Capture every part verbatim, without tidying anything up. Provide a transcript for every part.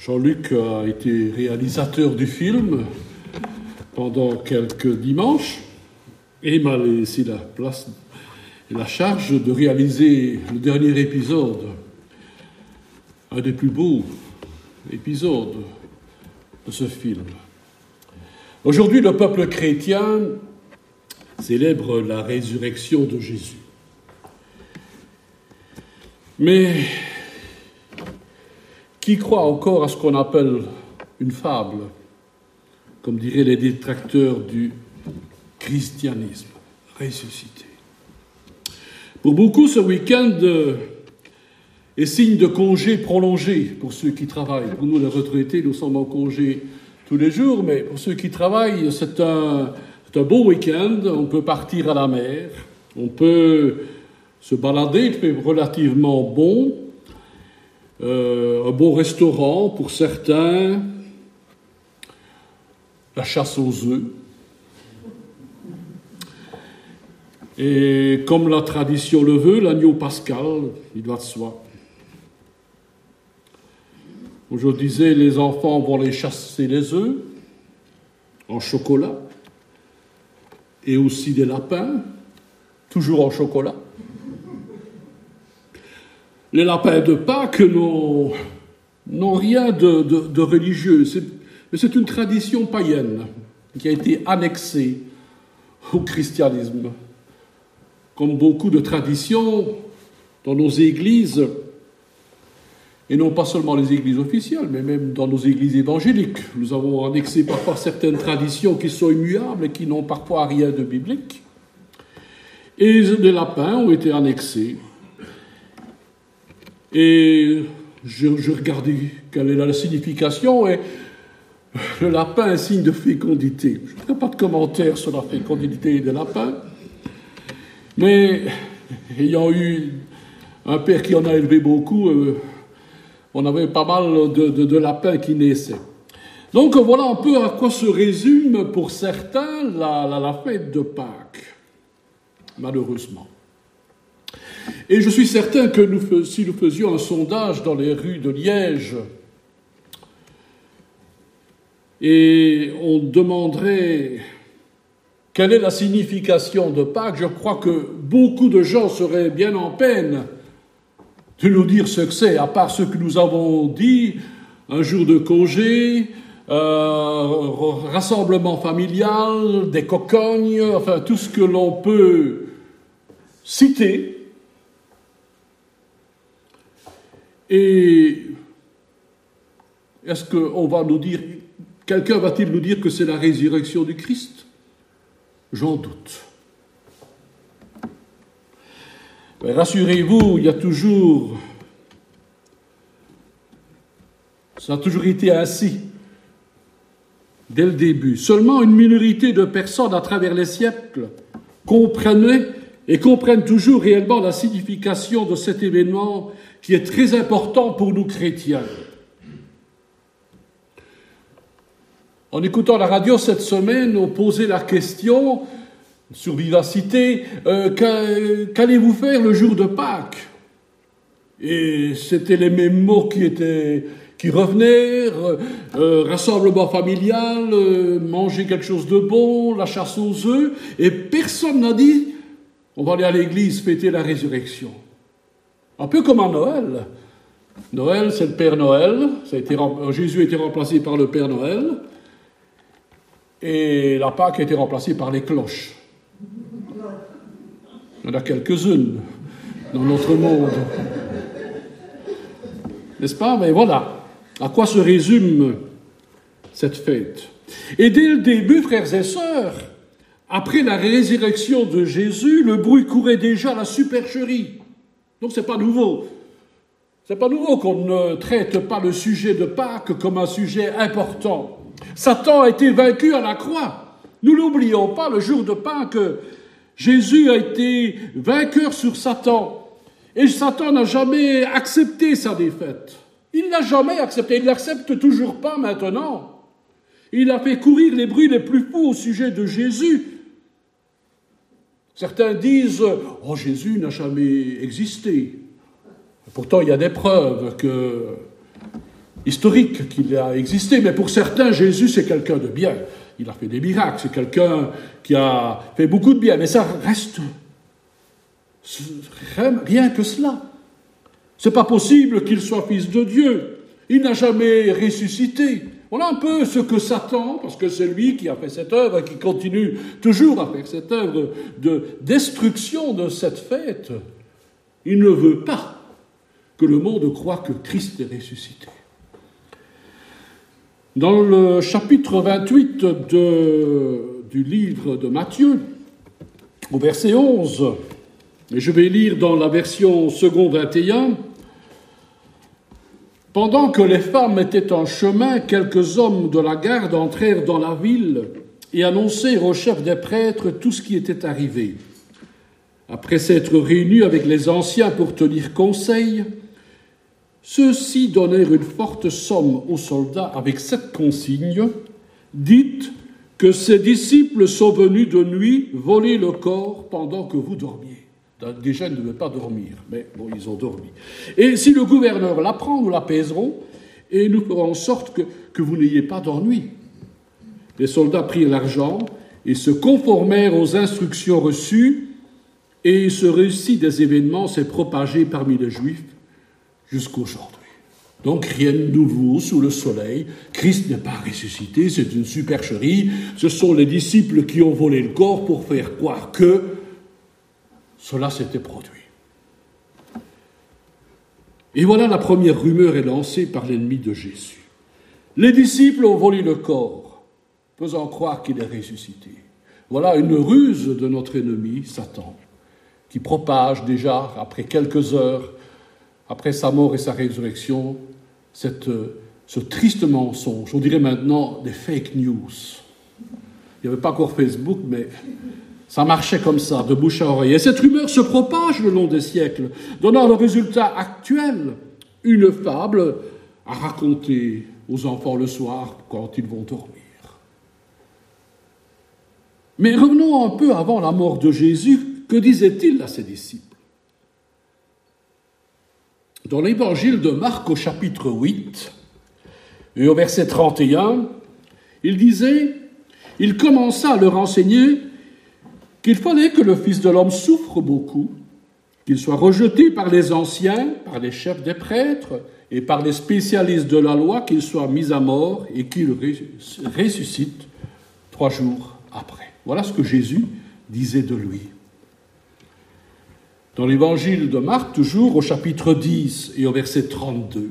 Jean-Luc a été réalisateur du film pendant quelques dimanches et m'a laissé la place et la charge de réaliser le dernier épisode, un des plus beaux épisodes de ce film. Aujourd'hui, le peuple chrétien célèbre la résurrection de Jésus. Mais qui croit encore à ce qu'on appelle une fable, comme diraient les détracteurs du christianisme ressuscité? Pour beaucoup, ce week-end est signe de congé prolongé pour ceux qui travaillent. Pour nous, les retraités, nous sommes en congé tous les jours, mais pour ceux qui travaillent, c'est un, c'est un beau week-end. On peut partir à la mer, on peut se balader, il fait relativement bon. Euh, un bon restaurant pour certains, la chasse aux œufs. Et comme la tradition le veut, l'agneau pascal, il va de soi. Je disais, les enfants vont les chasser les œufs en chocolat et aussi des lapins, toujours en chocolat. Les lapins de Pâques n'ont, n'ont rien de, de, de religieux, c'est, mais c'est une tradition païenne qui a été annexée au christianisme. Comme beaucoup de traditions dans nos églises, et non pas seulement les églises officielles, mais même dans nos églises évangéliques, nous avons annexé parfois certaines traditions qui sont immuables et qui n'ont parfois rien de biblique. Et les lapins ont été annexés. Et je, je regardais quelle est la signification, et le lapin est signe de fécondité. Je ne ferai pas de commentaires sur la fécondité des lapins, mais ayant eu un père qui en a élevé beaucoup, euh, on avait pas mal de, de, de lapins qui naissaient. Donc voilà un peu à quoi se résume pour certains la, la, la fête de Pâques, malheureusement. Et je suis certain que nous, si nous faisions un sondage dans les rues de Liège et on demanderait quelle est la signification de Pâques, je crois que beaucoup de gens seraient bien en peine de nous dire ce que c'est, à part ce que nous avons dit, un jour de congé, euh, rassemblement familial, des cocognes, enfin tout ce que l'on peut citer. Et est-ce qu'on va nous dire, quelqu'un va-t-il nous dire que c'est la résurrection du Christ? J'en doute. Mais rassurez-vous, il y a toujours, ça a toujours été ainsi, dès le début. Seulement une minorité de personnes à travers les siècles comprenaient et comprennent toujours réellement la signification de cet événement qui est très important pour nous chrétiens. En écoutant la radio cette semaine, on posait la question sur Vivacité, euh, qu'allez-vous faire le jour de Pâques? Et c'était les mêmes mots qui étaient, qui revenaient, euh, rassemblement familial, euh, manger quelque chose de bon, la chasse aux œufs, et personne n'a dit on va aller à l'église fêter la résurrection. Un peu comme à Noël. Noël, c'est le Père Noël. Ça a été, Jésus a été remplacé par le Père Noël. Et la Pâque a été remplacée par les cloches. Il y en a quelques-unes dans notre monde. N'est-ce pas? Mais voilà, à quoi se résume cette fête. Et dès le début, frères et sœurs, après la résurrection de Jésus, le bruit courait déjà à la supercherie. Donc c'est pas nouveau. C'est pas nouveau qu'on ne traite pas le sujet de Pâques comme un sujet important. Satan a été vaincu à la croix. Nous l'oublions pas, le jour de Pâques, Jésus a été vainqueur sur Satan. Et Satan n'a jamais accepté sa défaite. Il n'a jamais accepté. Il ne l'accepte toujours pas maintenant. Il a fait courir les bruits les plus fous au sujet de Jésus. Certains disent « Oh, Jésus n'a jamais existé ». Pourtant, il y a des preuves que historique qu'il a existé, mais pour certains, Jésus, c'est quelqu'un de bien. Il a fait des miracles, c'est quelqu'un qui a fait beaucoup de bien, mais ça reste rien que cela. C'est pas possible qu'il soit fils de Dieu. Il n'a jamais ressuscité. Voilà un peu ce que Satan, parce que c'est lui qui a fait cette œuvre et qui continue toujours à faire cette œuvre de destruction de cette fête. Il ne veut pas que le monde croie que Christ est ressuscité. Dans le chapitre vingt-huit de, du livre de Matthieu, au verset onze, et je vais lire dans la version second vingt et un, « Pendant que les femmes étaient en chemin, quelques hommes de la garde entrèrent dans la ville et annoncèrent au chef des prêtres tout ce qui était arrivé. Après s'être réunis avec les anciens pour tenir conseil, ceux-ci donnèrent une forte somme aux soldats avec cette consigne : « Dites que ces disciples sont venus de nuit voler le corps pendant que vous dormiez. » Déjà, ils ne devaient pas dormir, mais bon, ils ont dormi. « Et si le gouverneur l'apprend, nous l'apaiserons, et nous ferons en sorte que, que vous n'ayez pas d'ennui. » Les soldats prirent l'argent et se conformèrent aux instructions reçues, et ce récit des événements s'est propagé parmi les Juifs jusqu'aujourd'hui. Donc rien de nouveau sous le soleil. Christ n'est pas ressuscité, c'est une supercherie. Ce sont les disciples qui ont volé le corps pour faire croire que cela s'était produit. Et voilà, la première rumeur est lancée par l'ennemi de Jésus. Les disciples ont volé le corps, faisant croire qu'il est ressuscité. Voilà une ruse de notre ennemi, Satan, qui propage déjà, après quelques heures, après sa mort et sa résurrection, cette, ce triste mensonge. On dirait maintenant des fake news. Il n'y avait pas encore Facebook, mais ça marchait comme ça, de bouche à oreille. Et cette rumeur se propage le long des siècles, donnant le résultat actuel, une fable à raconter aux enfants le soir quand ils vont dormir. Mais revenons un peu avant la mort de Jésus. Que disait-il à ses disciples ? Dans l'évangile de Marc au chapitre huit, et au verset trente et un, il disait, il commença à leur enseigner qu'il fallait que le Fils de l'homme souffre beaucoup, qu'il soit rejeté par les anciens, par les chefs des prêtres et par les spécialistes de la loi, qu'il soit mis à mort et qu'il ressuscite trois jours après. Voilà ce que Jésus disait de lui. Dans l'évangile de Marc, toujours au chapitre dix et au verset trente-deux,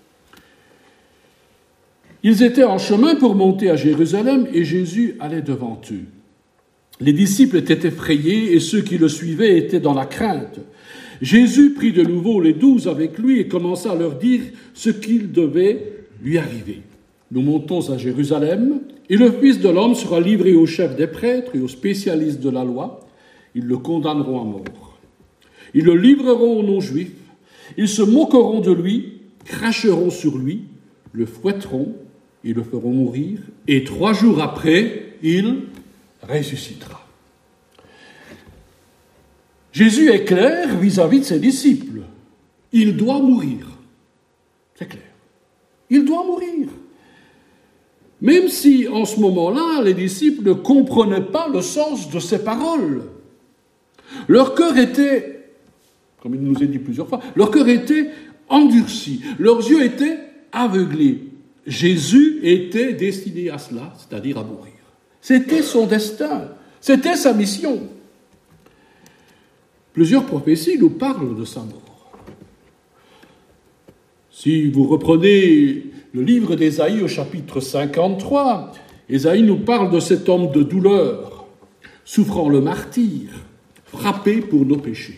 ils étaient en chemin pour monter à Jérusalem et Jésus allait devant eux. Les disciples étaient effrayés et ceux qui le suivaient étaient dans la crainte. Jésus prit de nouveau les douze avec lui et commença à leur dire ce qu'il devait lui arriver. Nous montons à Jérusalem et le Fils de l'homme sera livré aux chefs des prêtres et aux spécialistes de la loi. Ils le condamneront à mort. Ils le livreront aux non-juifs, ils se moqueront de lui, cracheront sur lui, le fouetteront et le feront mourir, et trois jours après, il ressuscitera. Jésus est clair vis-à-vis de ses disciples. Il doit mourir. C'est clair. Il doit mourir. Même si, en ce moment-là, les disciples ne comprenaient pas le sens de ces paroles. Leur cœur était comme il nous a dit plusieurs fois, leur cœur était endurci, leurs yeux étaient aveuglés. Jésus était destiné à cela, c'est-à-dire à mourir. C'était son destin, c'était sa mission. Plusieurs prophéties nous parlent de sa mort. Si vous reprenez le livre d'Ésaïe au chapitre cinquante-trois, Ésaïe nous parle de cet homme de douleur, souffrant le martyre, frappé pour nos péchés.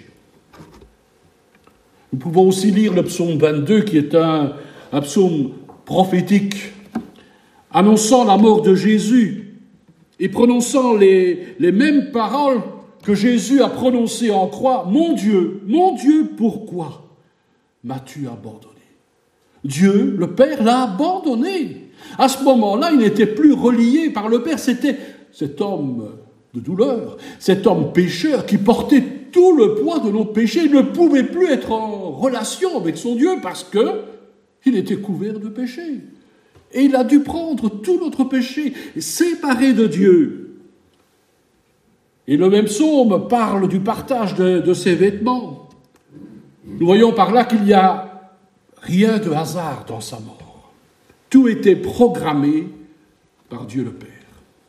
Nous pouvons aussi lire le psaume vingt-deux, qui est un, un psaume prophétique, annonçant la mort de Jésus et prononçant les, les mêmes paroles que Jésus a prononcées en croix. « Mon Dieu, mon Dieu, pourquoi m'as-tu abandonné ?» Dieu, le Père, l'a abandonné. À ce moment-là, il n'était plus relié par le Père. C'était cet homme de douleur, cet homme pécheur qui portait tout le poids de nos péchés. Il ne pouvait plus être en relation avec son Dieu parce que Il était couvert de péché. Et il a dû prendre tout notre péché, séparé de Dieu. Et le même psaume parle du partage de, de ses vêtements. Nous voyons par là qu'il n'y a rien de hasard dans sa mort. Tout était programmé par Dieu le Père.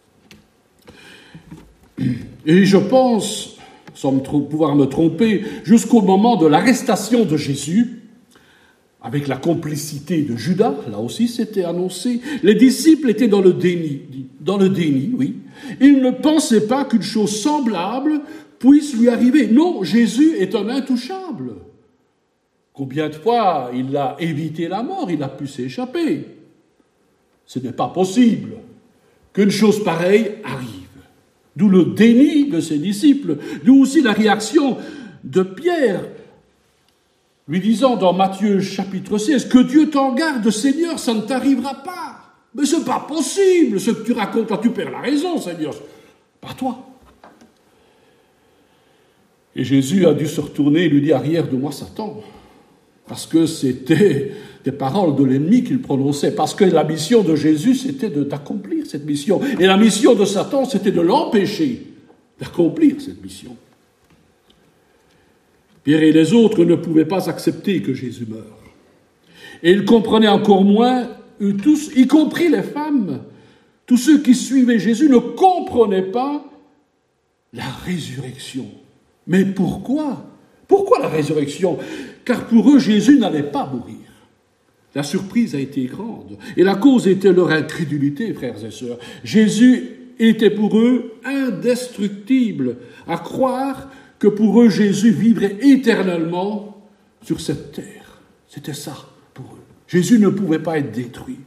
Et je pense, sans me tromper, pouvoir me tromper, jusqu'au moment de l'arrestation de Jésus, avec la complicité de Judas, là aussi c'était annoncé, les disciples étaient dans le déni, dans le déni, oui. Ils ne pensaient pas qu'une chose semblable puisse lui arriver. Non, Jésus est un intouchable. Combien de fois il a évité la mort, il a pu s'échapper. Ce n'est pas possible qu'une chose pareille arrive. D'où le déni de ses disciples, d'où aussi la réaction de Pierre, lui disant dans Matthieu chapitre seize, « Que Dieu t'en garde, Seigneur, ça ne t'arrivera pas. » Mais ce n'est pas possible, ce que tu racontes là, tu perds la raison, Seigneur. Pas toi. Et Jésus a dû se retourner et lui dire, « Arrière de moi, Satan. » Parce que c'était des paroles de l'ennemi qu'il prononçait. Parce que la mission de Jésus, c'était de, d'accomplir cette mission. Et la mission de Satan, c'était de l'empêcher d'accomplir cette mission. Pierre et les autres ne pouvaient pas accepter que Jésus meure. Et ils comprenaient encore moins, eux tous, y compris les femmes, tous ceux qui suivaient Jésus ne comprenaient pas la résurrection. Mais pourquoi ? Pourquoi la résurrection ? Car pour eux, Jésus n'allait pas mourir. La surprise a été grande. Et la cause était leur incrédulité, frères et sœurs. Jésus était pour eux indestructible, à croire que pour eux, Jésus vivrait éternellement sur cette terre. C'était ça pour eux. Jésus ne pouvait pas être détruit.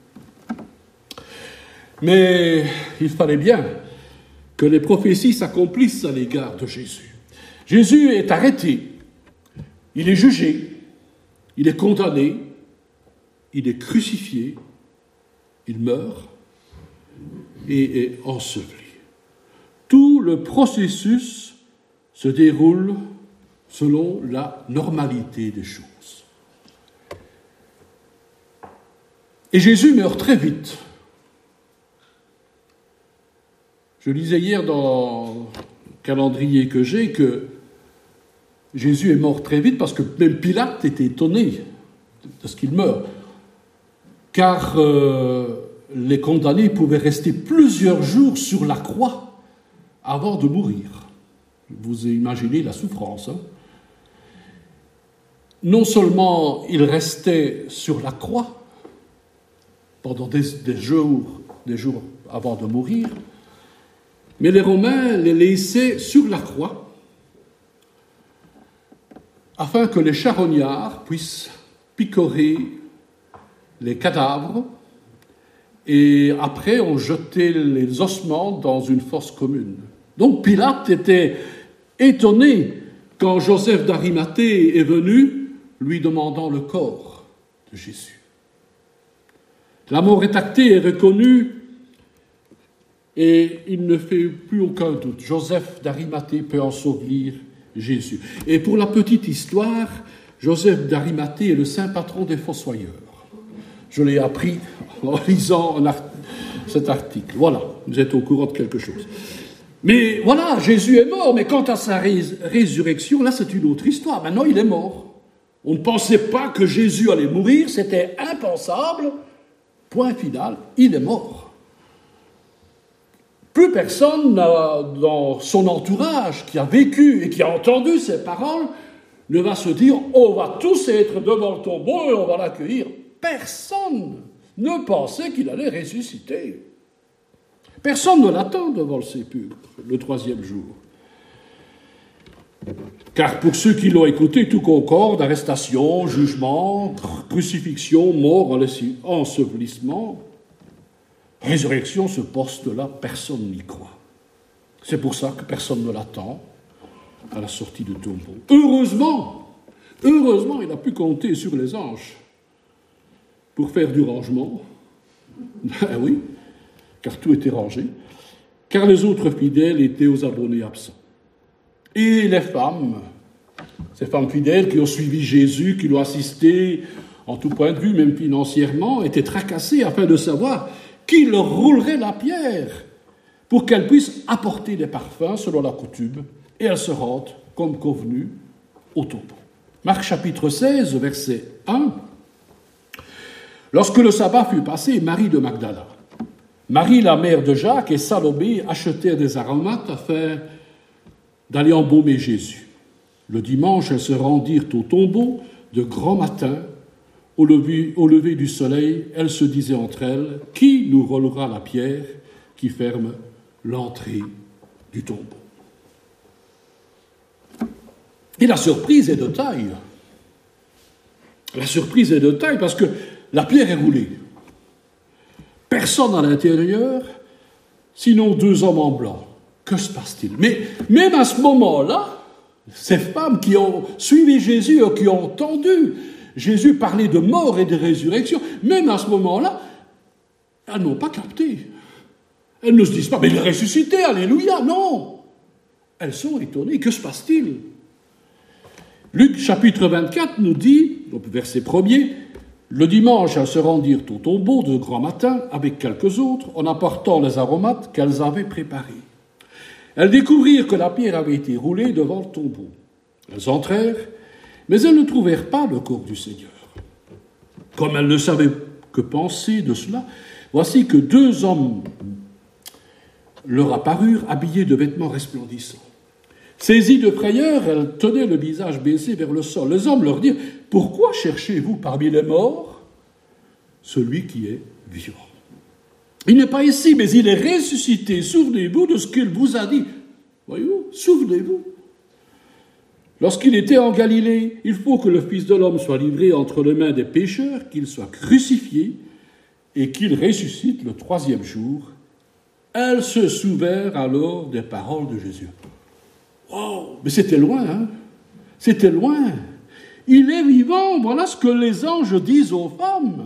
Mais il fallait bien que les prophéties s'accomplissent à l'égard de Jésus. Jésus est arrêté, il est jugé, il est condamné, il est crucifié, il meurt et est enseveli. Tout le processus se déroule selon la normalité des choses. Et Jésus meurt très vite. Je lisais hier dans le calendrier que j'ai que Jésus est mort très vite parce que même Pilate était étonné de ce qu'il meurt. Car euh, les condamnés pouvaient rester plusieurs jours sur la croix avant de mourir. Vous imaginez la souffrance. Hein? Non seulement ils restaient sur la croix pendant des, des jours, des jours avant de mourir, mais les Romains les laissaient sur la croix afin que les charognards puissent picorer les cadavres et après on jetait les ossements dans une fosse commune. Donc Pilate était étonné quand Joseph d'Arimathée est venu lui demandant le corps de Jésus. La mort est actée et reconnue et il ne fait plus aucun doute. Joseph d'Arimathée peut ensevelir Jésus. Et pour la petite histoire, Joseph d'Arimathée est le saint patron des fossoyeurs. Je l'ai appris en lisant un art- cet article. Voilà, vous êtes au courant de quelque chose. Mais voilà, Jésus est mort, mais quant à sa rés- résurrection, là c'est une autre histoire. Maintenant il est mort. On ne pensait pas que Jésus allait mourir, c'était impensable. Point final, il est mort. Plus personne dans son entourage qui a vécu et qui a entendu ces paroles ne va se dire « on va tous être devant le tombeau et on va l'accueillir ». Personne ne pensait qu'il allait ressusciter. Personne ne l'attend devant le sépulcre, le troisième jour. Car pour ceux qui l'ont écouté, tout concorde, arrestation, jugement, crucifixion, mort, ensevelissement. Résurrection, ce poste-là, personne n'y croit. C'est pour ça que personne ne l'attend à la sortie du tombeau. Heureusement, heureusement, il a pu compter sur les anges pour faire du rangement. Ben oui, car tout était rangé. Car les autres fidèles étaient aux abonnés absents. Et les femmes, ces femmes fidèles qui ont suivi Jésus, qui l'ont assisté en tout point de vue, même financièrement, étaient tracassés afin de savoir qui leur roulerait la pierre pour qu'elle puisse apporter des parfums selon la coutume, et elles se rendent, comme convenu, au tombeau. Marc chapitre seize, verset un. Lorsque le sabbat fut passé, Marie de Magdala, Marie la mère de Jacques et Salomé achetèrent des aromates afin d'aller embaumer Jésus. Le dimanche, elles se rendirent au tombeau de grand matin. Au lever, au lever du soleil, elles se disaient entre elles, « Qui nous roulera la pierre qui ferme l'entrée du tombeau ?» Et la surprise est de taille. La surprise est de taille parce que la pierre est roulée. Personne à l'intérieur, sinon deux hommes en blanc. Que se passe-t-il? Mais même à ce moment-là, ces femmes qui ont suivi Jésus et qui ont entendu Jésus parler de mort et de résurrection, même à ce moment-là, elles n'ont pas capté. Elles ne se disent pas, mais il est ressuscité, alléluia, non. Elles sont étonnées, que se passe-t-il? Luc chapitre vingt-quatre nous dit, au verset premier, « Le dimanche, elles se rendirent au tombeau de grand matin avec quelques autres, en apportant les aromates qu'elles avaient préparés. Elles découvrirent que la pierre avait été roulée devant le tombeau. Elles entrèrent, mais elles ne trouvèrent pas le corps du Seigneur. Comme elles ne savaient que penser de cela, voici que deux hommes leur apparurent habillés de vêtements resplendissants. Saisies de frayeur, elles tenaient le visage baissé vers le sol. Les hommes leur dirent, « Pourquoi cherchez-vous parmi les morts celui qui est vivant? Il n'est pas ici, mais il est ressuscité. Souvenez-vous de ce qu'il vous a dit. » Voyez-vous, souvenez-vous. Lorsqu'il était en Galilée, il faut que le Fils de l'homme soit livré entre les mains des pécheurs, qu'il soit crucifié et qu'il ressuscite le troisième jour. Elles se souvinrent alors des paroles de Jésus. Wow, mais c'était loin, hein? C'était loin. Il est vivant, voilà ce que les anges disent aux femmes.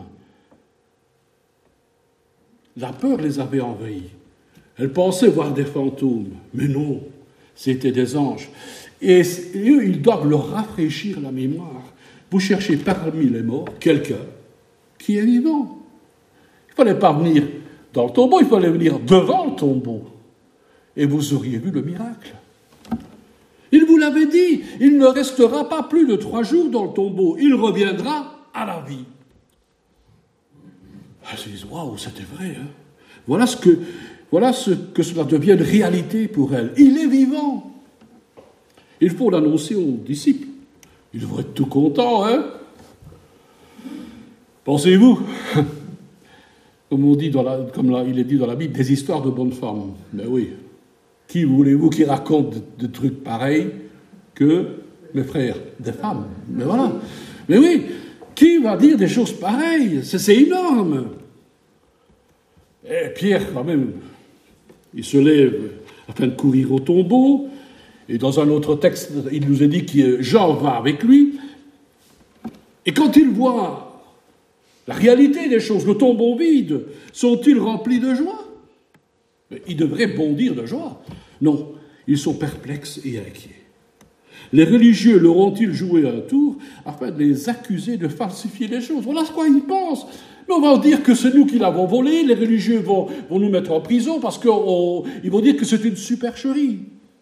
La peur les avait envahies. Elles pensaient voir des fantômes, mais non, c'était des anges. Et eux, ils doivent leur rafraîchir la mémoire. Vous cherchez parmi les morts quelqu'un qui est vivant. Il ne fallait pas venir dans le tombeau, il fallait venir devant le tombeau. Et vous auriez vu le miracle. Il vous l'avait dit, il ne restera pas plus de trois jours dans le tombeau, il reviendra à la vie. Elles se disent, waouh, c'était vrai. Hein? Voilà, ce que, voilà ce que cela devient une réalité pour elles. Il est vivant. Il faut l'annoncer aux disciples. Ils devraient être tout contents, hein? Pensez-vous, comme, on dit dans la, comme là, il est dit dans la Bible, des histoires de bonnes femmes. Mais oui. Qui voulez-vous qui raconte des trucs pareils que mes frères, des femmes? Mais voilà. Mais oui, qui va dire des choses pareilles? C'est, c'est énorme. Et Pierre, quand même, il se lève afin de courir au tombeau. Et dans un autre texte, il nous est dit que Jean va avec lui. Et quand il voit la réalité des choses, le tombeau vide, sont-ils remplis de joie? Mais ils devraient bondir de joie. Non, ils sont perplexes et inquiets. Les religieux leur ont-ils joué un tour afin de les accuser de falsifier les choses? Voilà ce quoi ils pensent. Mais on va dire que c'est nous qui l'avons volé, les religieux vont, vont nous mettre en prison parce qu'ils vont dire que c'est une supercherie.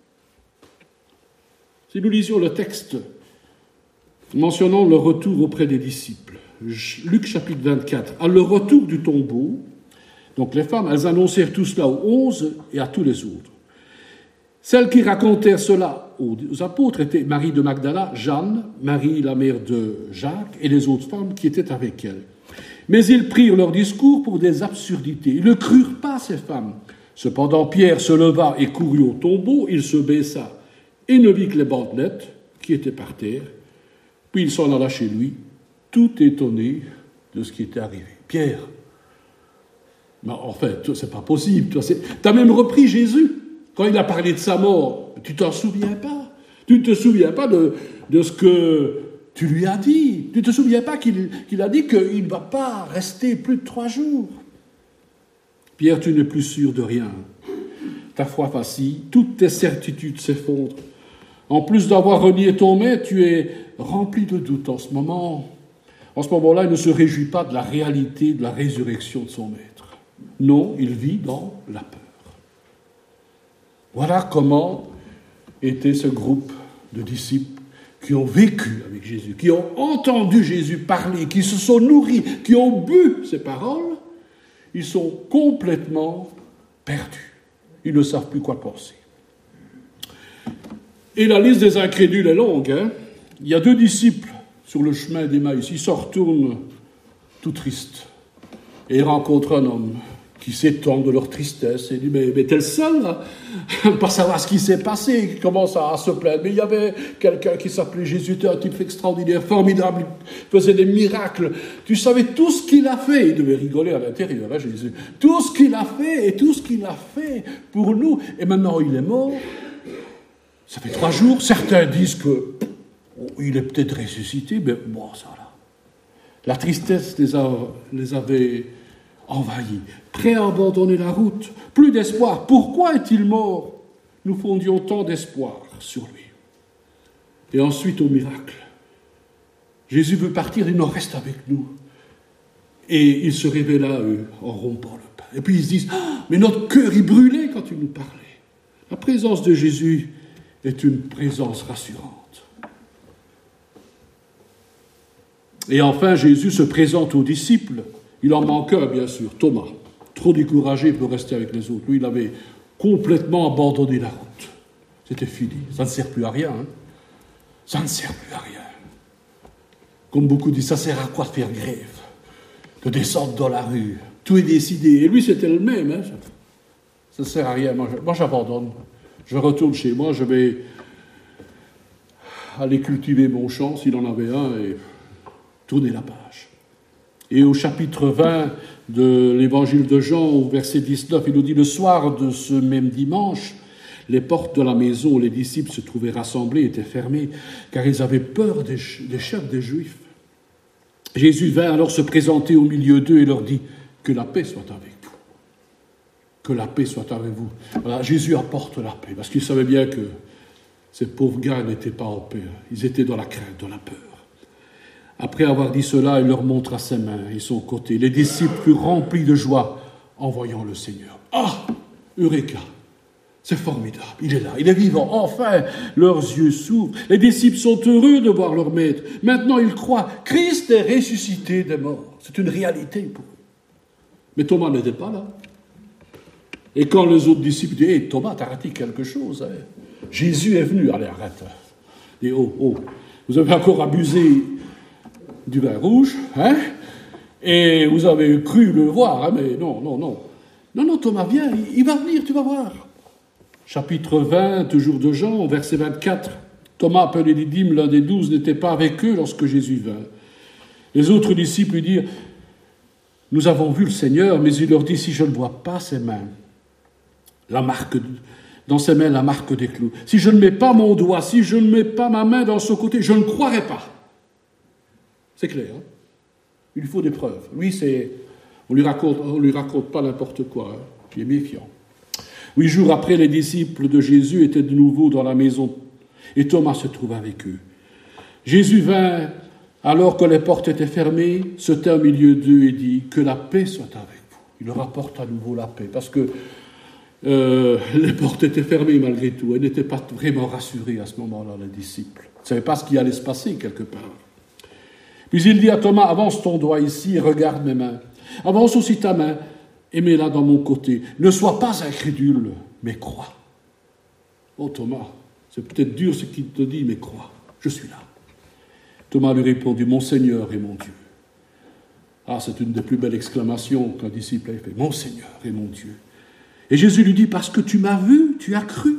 Si nous lisions le texte mentionnant le retour auprès des disciples, Luc chapitre vingt-quatre, à leur retour du tombeau, donc les femmes, elles annoncèrent tout cela aux onze et à tous les autres. Celles qui racontèrent cela aux apôtres étaient Marie de Magdala, Jeanne, Marie la mère de Jacques et les autres femmes qui étaient avec elles. Mais ils prirent leur discours pour des absurdités. Ils ne crurent pas ces femmes. Cependant, Pierre se leva et courut au tombeau. Il se baissa et ne vit que les bandelettes qui étaient par terre. Puis il s'en alla chez lui, tout étonné de ce qui était arrivé. Pierre, mais en fait, c'est pas possible. Tu as même repris Jésus. Quand il a parlé de sa mort, tu t'en souviens pas. Tu ne te souviens pas de, de ce que tu lui as dit. Tu ne te souviens pas qu'il, qu'il a dit qu'il ne va pas rester plus de trois jours. Pierre, tu n'es plus sûr de rien. Ta foi vacille, toutes tes certitudes s'effondrent. En plus d'avoir renié ton maître, tu es rempli de doutes en ce moment. En ce moment-là, il ne se réjouit pas de la réalité de la résurrection de son maître. Non, il vit dans la peur. Voilà comment était ce groupe de disciples qui ont vécu avec Jésus, qui ont entendu Jésus parler, qui se sont nourris, qui ont bu ses paroles. Ils sont complètement perdus. Ils ne savent plus quoi penser. Et la liste des incrédules est longue. Hein? Il y a deux disciples sur le chemin d'Emmaüs. Ils se retournent tout tristes. Et ils rencontrent un homme qui s'étend de leur tristesse et dit « Mais, mais t'es le seul, là, pas savoir ce qui s'est passé. » Il commence à, à se plaindre. Mais il y avait quelqu'un qui s'appelait Jésus, un type extraordinaire, formidable, il faisait des miracles. Tu savais tout ce qu'il a fait. Il devait rigoler à l'intérieur, hein, Jésus. Tout ce qu'il a fait et tout ce qu'il a fait pour nous. Et maintenant, il est mort. Ça fait trois jours. Certains disent que oh, il est peut-être ressuscité, mais bon, ça là. La tristesse les, a, les avait envahis, prêts à abandonner la route, plus d'espoir. Pourquoi est-il mort? Nous fondions tant d'espoir sur lui. Et ensuite au miracle. Jésus veut partir, il nous reste avec nous. Et il se révéla à eux en rompant le pain. Et puis ils se disent, ah, mais notre cœur il brûlait quand il nous parlait. La présence de Jésus est une présence rassurante. Et enfin, Jésus se présente aux disciples. Il en manque un, bien sûr, Thomas, trop découragé pour rester avec les autres. Lui, il avait complètement abandonné la route. C'était fini. Ça ne sert plus à rien. Hein. Ça ne sert plus à rien. Comme beaucoup disent, ça sert à quoi de faire grève? De descendre dans la rue. Tout est décidé. Et lui, c'était le même. Hein. Ça ne sert à rien. Moi, je, moi, j'abandonne. Je retourne chez moi. Je vais aller cultiver mon champ, s'il en avait un, et tourner la page. Et au chapitre vingt de l'évangile de Jean, au verset dix-neuf, il nous dit « Le soir de ce même dimanche, les portes de la maison où les disciples se trouvaient rassemblés étaient fermées, car ils avaient peur des, des chefs des Juifs. Jésus vint alors se présenter au milieu d'eux et leur dit « Que la paix soit avec vous. Que la paix soit avec vous. » Voilà, Jésus apporte la paix, parce qu'il savait bien que ces pauvres gars n'étaient pas en paix. Ils étaient dans la crainte, dans la peur. Après avoir dit cela, il leur montra ses mains et son côté. Les disciples furent remplis de joie en voyant le Seigneur. Ah, Eureka, c'est formidable, il est là, il est vivant. Enfin, leurs yeux s'ouvrent. Les disciples sont heureux de voir leur maître. Maintenant, ils croient. Christ est ressuscité des morts. C'est une réalité pour eux. Mais Thomas n'était pas là. Et quand les autres disciples disent, hey, Thomas, t'as raté quelque chose. Hein? Jésus est venu. Allez, arrête. Et oh, oh, vous avez encore abusé du vin rouge, hein, et vous avez cru le voir, hein, mais non, non, non. Non, non, Thomas, viens, il, il va venir, tu vas voir. Chapitre vingt, toujours de Jean, verset vingt-quatre. Thomas, appelé Didyme, l'un des douze, n'était pas avec eux lorsque Jésus vint. Les autres disciples lui dirent, « Nous avons vu le Seigneur, mais il leur dit, si je ne vois pas ses mains, la marque, dans ses mains la marque des clous, si je ne mets pas mon doigt, si je ne mets pas ma main dans son côté, je ne croirai pas. » C'est clair. Hein? Il lui faut des preuves. Lui, c'est, on lui raconte, on lui raconte pas n'importe quoi. Hein? Il est méfiant. Huit jours après, les disciples de Jésus étaient de nouveau dans la maison et Thomas se trouva avec eux. Jésus vint, alors que les portes étaient fermées, se tint au milieu d'eux et dit « Que la paix soit avec vous. » Il leur apporte à nouveau la paix parce que euh, les portes étaient fermées malgré tout. Ils n'étaient pas vraiment rassurés à ce moment-là, les disciples. Ils ne savaient pas ce qui allait se passer quelque part. Puis il dit à Thomas, avance ton doigt ici et regarde mes mains. Avance aussi ta main et mets-la dans mon côté. Ne sois pas incrédule, mais crois. Oh Thomas, c'est peut-être dur ce qu'il te dit, mais crois, je suis là. Thomas lui répondit, mon Seigneur et mon Dieu. Ah, c'est une des plus belles exclamations qu'un disciple ait fait. Mon Seigneur et mon Dieu. Et Jésus lui dit, parce que tu m'as vu, tu as cru.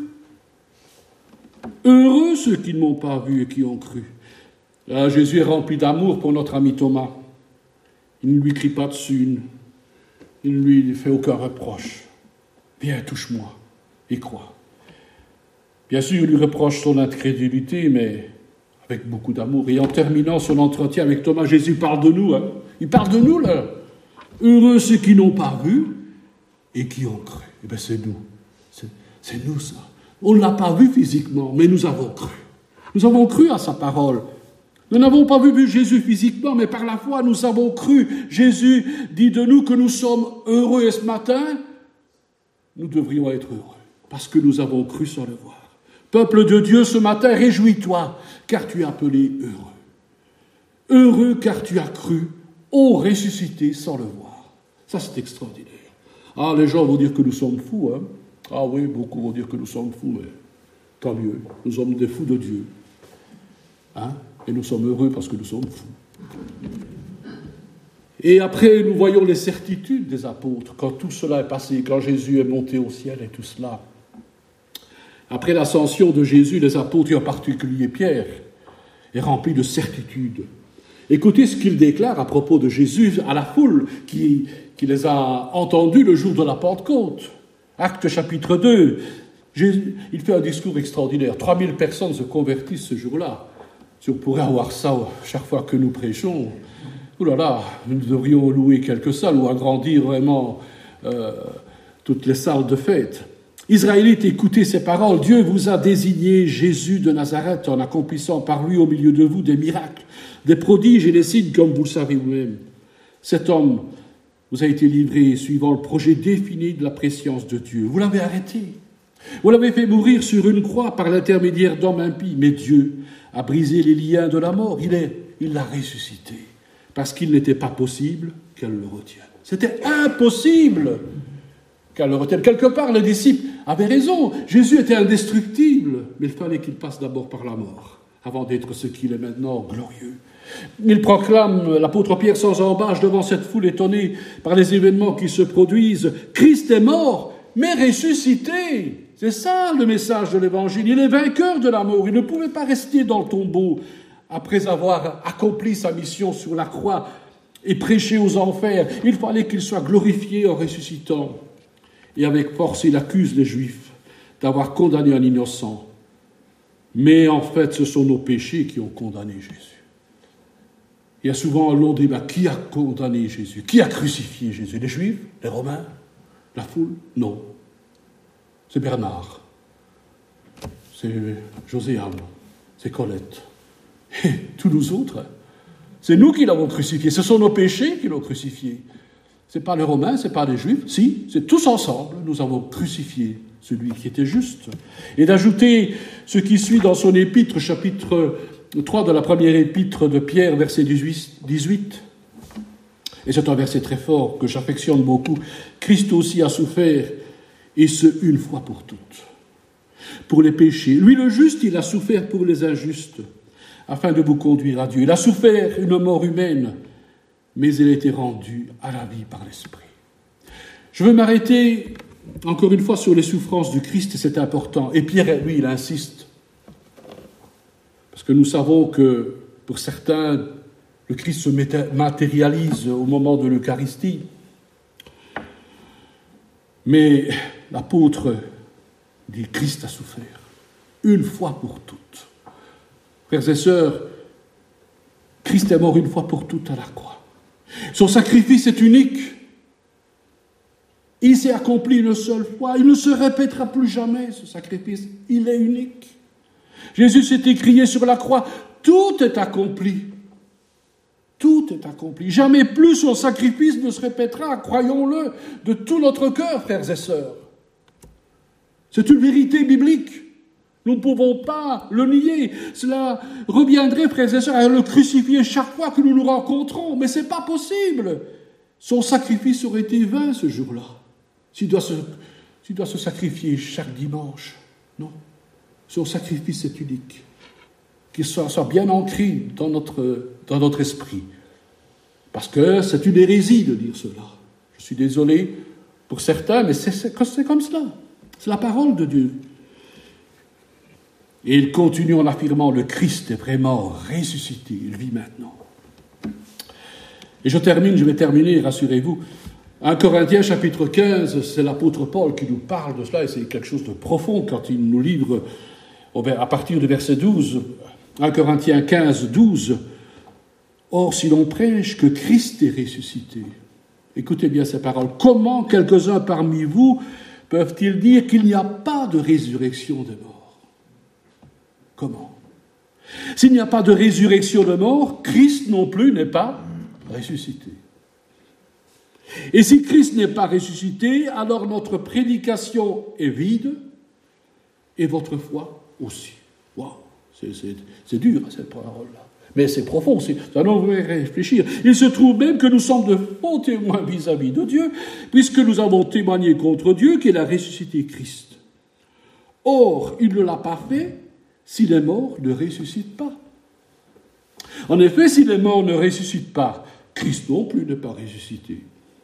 Heureux ceux qui ne m'ont pas vu et qui ont cru. Là, Jésus est rempli d'amour pour notre ami Thomas. Il ne lui crie pas dessus, il ne lui fait aucun reproche. Viens, touche-moi et crois. Bien sûr, il lui reproche son incrédulité, mais avec beaucoup d'amour. Et en terminant son entretien avec Thomas, Jésus parle de nous. Hein. Il parle de nous, là. Heureux ceux qui n'ont pas vu et qui ont cru. Eh bien, c'est nous. C'est, c'est nous, ça. On ne l'a pas vu physiquement, mais nous avons cru. Nous avons cru à sa parole. Nous n'avons pas vu Jésus physiquement, mais par la foi, nous avons cru. Jésus dit de nous que nous sommes heureux, et ce matin, nous devrions être heureux, parce que nous avons cru sans le voir. Peuple de Dieu, ce matin, réjouis-toi, car tu es appelé heureux. Heureux, car tu as cru, ô ressuscité sans le voir. Ça, c'est extraordinaire. Ah, les gens vont dire que nous sommes fous, hein. Ah oui, beaucoup vont dire que nous sommes fous, mais tant mieux. Nous sommes des fous de Dieu. Hein? Et nous sommes heureux parce que nous sommes fous. Et après, nous voyons les certitudes des apôtres, quand tout cela est passé, quand Jésus est monté au ciel et tout cela. Après l'ascension de Jésus, les apôtres, et en particulier Pierre, est rempli de certitudes. Écoutez ce qu'il déclare à propos de Jésus à la foule qui, qui les a entendus le jour de la Pentecôte. Acte chapitre deux, Jésus, il fait un discours extraordinaire. trois mille personnes se convertissent ce jour-là. Si on pourrait avoir ça chaque fois que nous prêchons, oh là là, nous devrions louer quelques salles ou agrandir vraiment euh, toutes les salles de fête. Israélites, écoutez ces paroles. Dieu vous a désigné Jésus de Nazareth en accomplissant par lui au milieu de vous des miracles, des prodiges et des signes, comme vous le savez vous-même. Cet homme vous a été livré suivant le projet défini de la préscience de Dieu. Vous l'avez arrêté. Vous l'avez fait mourir sur une croix par l'intermédiaire d'hommes impies. Mais Dieu a brisé les liens de la mort. Il est, il l'a ressuscité. Parce qu'il n'était pas possible qu'elle le retienne. C'était impossible qu'elle le retienne. Quelque part, les disciples avaient raison. Jésus était indestructible. Mais il fallait qu'il passe d'abord par la mort, avant d'être ce qu'il est maintenant, glorieux. Il proclame, l'apôtre Pierre sans embâche, devant cette foule étonnée par les événements qui se produisent. Christ est mort, mais ressuscité. C'est ça le message de l'Évangile. Il est vainqueur de la mort. Il ne pouvait pas rester dans le tombeau après avoir accompli sa mission sur la croix et prêché aux enfers. Il fallait qu'il soit glorifié en ressuscitant. Et avec force, il accuse les Juifs d'avoir condamné un innocent. Mais en fait, ce sont nos péchés qui ont condamné Jésus. Il y a souvent un long débat. Qui a condamné Jésus? Qui a crucifié Jésus? Les Juifs? Les Romains? La foule? Non. C'est Bernard. C'est Joséanne. C'est Colette. Et tous nous autres. C'est nous qui l'avons crucifié. Ce sont nos péchés qui l'ont crucifié. Ce n'est pas les Romains, ce n'est pas les Juifs. Si, c'est tous ensemble. Nous avons crucifié celui qui était juste. Et d'ajouter ce qui suit dans son épître, chapitre trois de la première épître de Pierre, verset dix-huit. Et c'est un verset très fort que j'affectionne beaucoup. Christ aussi a souffert, et ce, une fois pour toutes, pour les péchés. Lui, le juste, il a souffert pour les injustes, afin de vous conduire à Dieu. Il a souffert une mort humaine, mais il a été rendu à la vie par l'Esprit. Je veux m'arrêter encore une fois sur les souffrances du Christ, et c'est important. Et Pierre, lui, il insiste. Parce que nous savons que, pour certains, le Christ se matérialise au moment de l'Eucharistie. Mais l'apôtre dit « Christ a souffert, une fois pour toutes ». Frères et sœurs, Christ est mort une fois pour toutes à la croix. Son sacrifice est unique. Il s'est accompli une seule fois. Il ne se répétera plus jamais, ce sacrifice. Il est unique. Jésus s'est écrié sur la croix, tout est accompli. Tout est accompli. Jamais plus son sacrifice ne se répétera, croyons-le, de tout notre cœur, frères et sœurs. C'est une vérité biblique. Nous ne pouvons pas le nier. Cela reviendrait, frères et sœurs, à le crucifier chaque fois que nous nous rencontrons. Mais ce n'est pas possible. Son sacrifice aurait été vain ce jour-là. S'il doit se, s'il doit se sacrifier chaque dimanche. Non. Son sacrifice est unique. Qu'il soit, soit bien ancré dans notre, dans notre esprit. Parce que c'est une hérésie de dire cela. Je suis désolé pour certains, mais c'est, c'est, c'est comme cela. C'est la parole de Dieu. Et il continue en affirmant, le Christ est vraiment ressuscité, il vit maintenant. Et je termine, je vais terminer, rassurez-vous. un Corinthiens chapitre quinze, c'est l'apôtre Paul qui nous parle de cela, et c'est quelque chose de profond quand il nous livre, à partir du verset douze, un Corinthiens quinze, douze, « Or, si l'on prêche que Christ est ressuscité, écoutez bien ces paroles, comment quelques-uns parmi vous peuvent-ils dire qu'il n'y a pas de résurrection des morts ? Comment ? S'il n'y a pas de résurrection de mort, Christ non plus n'est pas ressuscité. Et si Christ n'est pas ressuscité, alors notre prédication est vide et votre foi aussi. Waouh, c'est, c'est, c'est dur cette parole-là. Mais c'est profond, c'est, ça nous fait réfléchir. Il se trouve même que nous sommes de faux témoins vis-à-vis de Dieu, puisque nous avons témoigné contre Dieu qu'il a ressuscité Christ. Or, il ne l'a pas fait si les morts ne ressuscitent pas. En effet, si les morts ne ressuscitent pas, Christ non plus n'est pas ressuscité.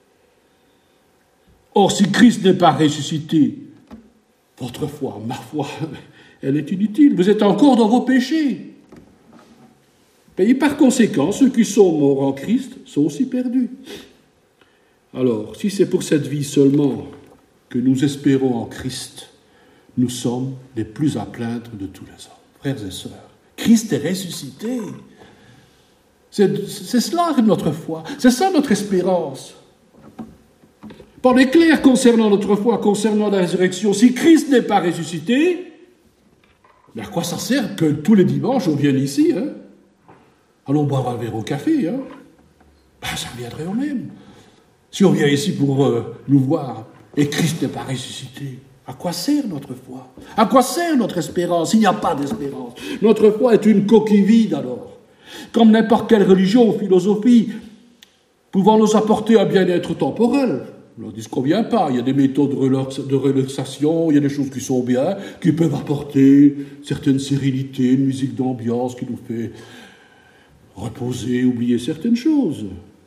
Or, si Christ n'est pas ressuscité, votre foi, ma foi, elle est inutile. Vous êtes encore dans vos péchés. Et par conséquent, ceux qui sont morts en Christ sont aussi perdus. Alors, si c'est pour cette vie seulement que nous espérons en Christ, nous sommes les plus à plaindre de tous les hommes. Frères et sœurs, Christ est ressuscité. C'est, c'est cela notre foi, c'est ça notre espérance. Parlez clair concernant notre foi, concernant la résurrection. Si Christ n'est pas ressuscité, mais à quoi ça sert que tous les dimanches on vienne ici, hein? Allons boire un verre au café, hein? Ben, ça reviendrait au même. Si on vient ici pour euh, nous voir et Christ n'est pas ressuscité, à quoi sert notre foi? À quoi sert notre espérance? Il n'y a pas d'espérance. Notre foi est une coquille vide alors. Comme n'importe quelle religion ou philosophie, pouvant nous apporter un bien-être temporel. On ne disconvient pas. Il y a des méthodes de relaxation, il y a des choses qui sont bien, qui peuvent apporter certaines sérénités, une musique d'ambiance qui nous fait reposer, oublier certaines choses.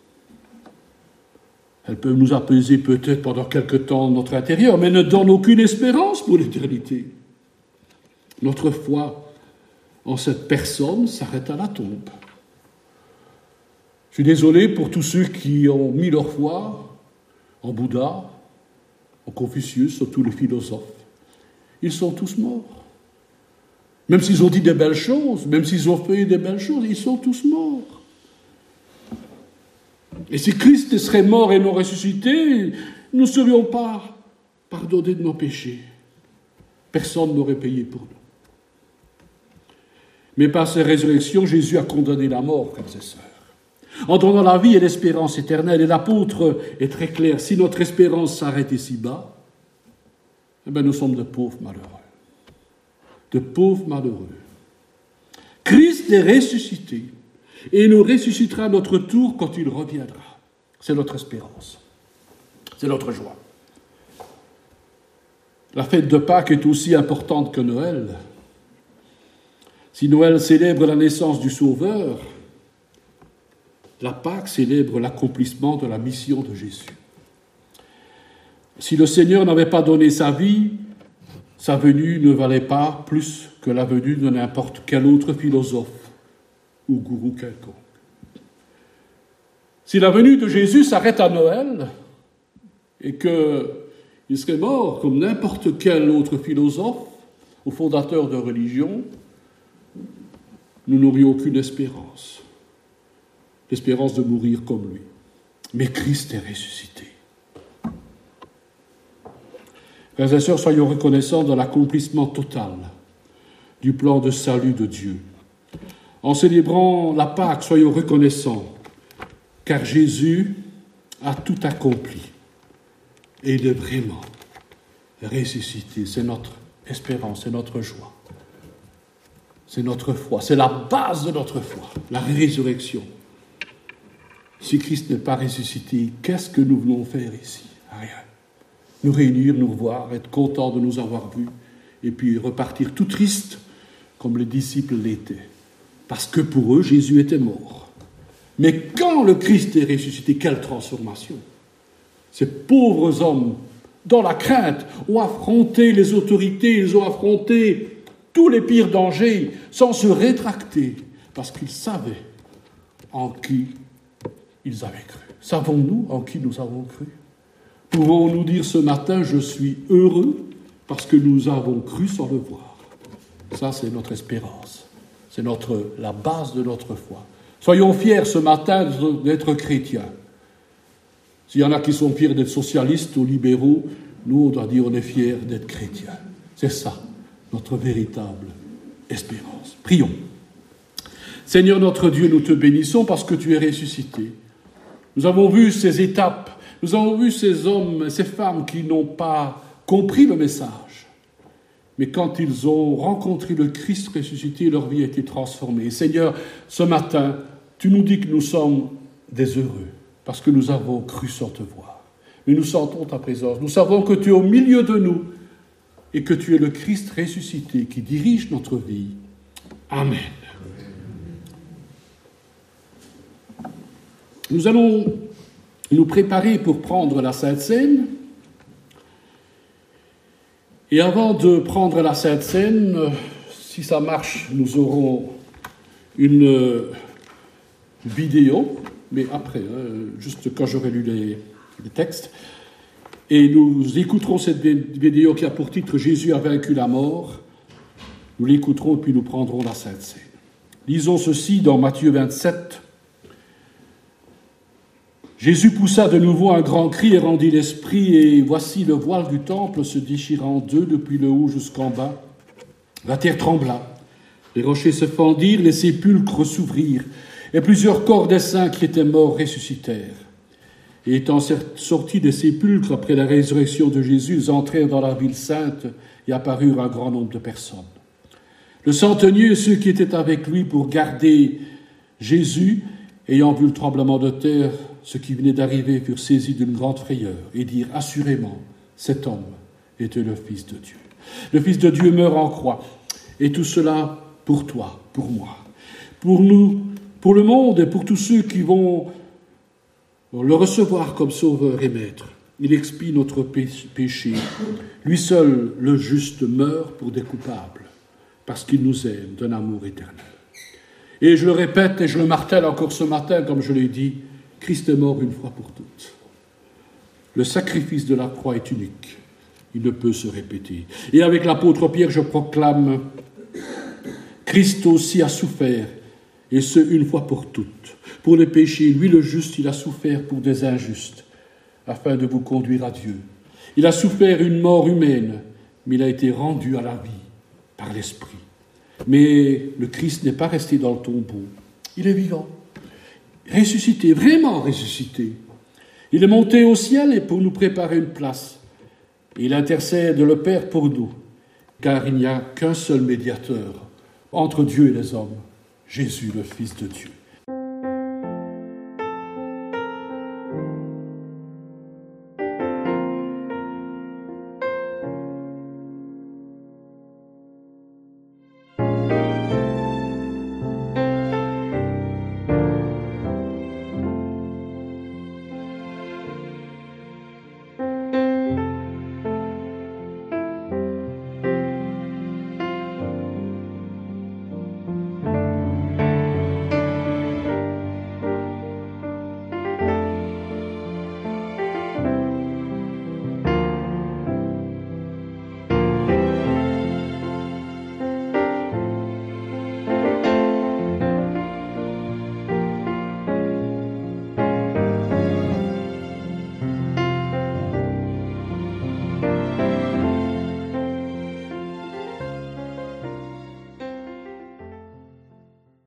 Elles peuvent nous apaiser peut-être pendant quelque temps notre intérieur, mais ne donnent aucune espérance pour l'éternité. Notre foi en cette personne s'arrête à la tombe. Je suis désolé pour tous ceux qui ont mis leur foi en Bouddha, en Confucius, surtout les philosophes. Ils sont tous morts. Même s'ils ont dit des belles choses, même s'ils ont fait des belles choses, ils sont tous morts. Et si Christ serait mort et non ressuscité, nous ne serions pas pardonnés de nos péchés. Personne n'aurait payé pour nous. Mais par sa résurrection, Jésus a condamné la mort, frères et sœurs, en donnant la vie et l'espérance éternelle. Et l'apôtre est très clair, si notre espérance s'arrête ici-bas, eh bien nous sommes de pauvres malheureux. De pauvres malheureux. Christ est ressuscité et nous ressuscitera à notre tour quand il reviendra. C'est notre espérance. C'est notre joie. La fête de Pâques est aussi importante que Noël. Si Noël célèbre la naissance du Sauveur, la Pâque célèbre l'accomplissement de la mission de Jésus. Si le Seigneur n'avait pas donné sa vie, sa venue ne valait pas plus que la venue de n'importe quel autre philosophe ou gourou quelconque. Si la venue de Jésus s'arrête à Noël et qu'il serait mort comme n'importe quel autre philosophe ou fondateur de religion, nous n'aurions aucune espérance. L'espérance de mourir comme lui. Mais Christ est ressuscité. Frères et sœurs, soyons reconnaissants de l'accomplissement total du plan de salut de Dieu. En célébrant la Pâque, soyons reconnaissants, car Jésus a tout accompli. Et il est vraiment ressuscité. C'est notre espérance, c'est notre joie. C'est notre foi, c'est la base de notre foi, la résurrection. Si Christ n'est pas ressuscité, qu'est-ce que nous venons faire ici? Rien. Nous réunir, nous revoir, être contents de nous avoir vus, et puis repartir tout triste, comme les disciples l'étaient. Parce que pour eux, Jésus était mort. Mais quand le Christ est ressuscité, quelle transformation! Ces pauvres hommes, dans la crainte, ont affronté les autorités, ils ont affronté tous les pires dangers, sans se rétracter, parce qu'ils savaient en qui ils avaient cru. Savons-nous en qui nous avons cru? Pouvons-nous dire ce matin, je suis heureux parce que nous avons cru sans le voir? Ça, c'est notre espérance. C'est notre, la base de notre foi. Soyons fiers ce matin d'être chrétiens. S'il y en a qui sont fiers d'être socialistes ou libéraux, nous, on doit dire on est fiers d'être chrétiens. C'est ça, notre véritable espérance. Prions. Seigneur notre Dieu, nous te bénissons parce que tu es ressuscité. Nous avons vu ces étapes, nous avons vu ces hommes, ces femmes qui n'ont pas compris le message. Mais quand ils ont rencontré le Christ ressuscité, leur vie a été transformée. Et Seigneur, ce matin, tu nous dis que nous sommes des heureux parce que nous avons cru sans te voir. Mais nous sentons ta présence. Nous savons que tu es au milieu de nous et que tu es le Christ ressuscité qui dirige notre vie. Amen. Nous allons nous préparer pour prendre la Sainte Seine. Et avant de prendre la Sainte Seine, si ça marche, nous aurons une vidéo, mais après, hein, juste quand j'aurai lu les, les textes. Et nous écouterons cette vidéo qui a pour titre « Jésus a vaincu la mort ». Nous l'écouterons et puis nous prendrons la Sainte Seine. Lisons ceci dans Matthieu vingt-sept. Jésus poussa de nouveau un grand cri et rendit l'esprit, et voici le voile du temple se déchira en deux depuis le haut jusqu'en bas. La terre trembla, les rochers se fendirent, les sépulcres s'ouvrirent, et plusieurs corps des saints qui étaient morts ressuscitèrent. Et étant sortis des sépulcres après la résurrection de Jésus, ils entrèrent dans la ville sainte et apparurent un grand nombre de personnes. Le centenier et ceux qui étaient avec lui pour garder Jésus, ayant vu le tremblement de terre, ceux qui venaient d'arriver furent saisis d'une grande frayeur et dirent « Assurément, cet homme était le Fils de Dieu. Le Fils de Dieu meurt en croix. Et tout cela pour toi, pour moi, pour nous, pour le monde et pour tous ceux qui vont le recevoir comme sauveur et maître. Il expie notre péché. Lui seul, le juste, meurt pour des coupables, parce qu'il nous aime d'un amour éternel. Et je le répète et je le martèle encore ce matin, comme je l'ai dit, Christ est mort une fois pour toutes. Le sacrifice de la croix est unique. Il ne peut se répéter. Et avec l'apôtre Pierre, je proclame, Christ aussi a souffert, et ce, une fois pour toutes. Pour les péchés, lui le juste, il a souffert pour des injustes, afin de vous conduire à Dieu. Il a souffert une mort humaine, mais il a été rendu à la vie par l'Esprit. Mais le Christ n'est pas resté dans le tombeau. Il est vivant, ressuscité, vraiment ressuscité. Il est monté au ciel et pour nous préparer une place. Et il intercède le Père pour nous, car il n'y a qu'un seul médiateur entre Dieu et les hommes, Jésus, le Fils de Dieu.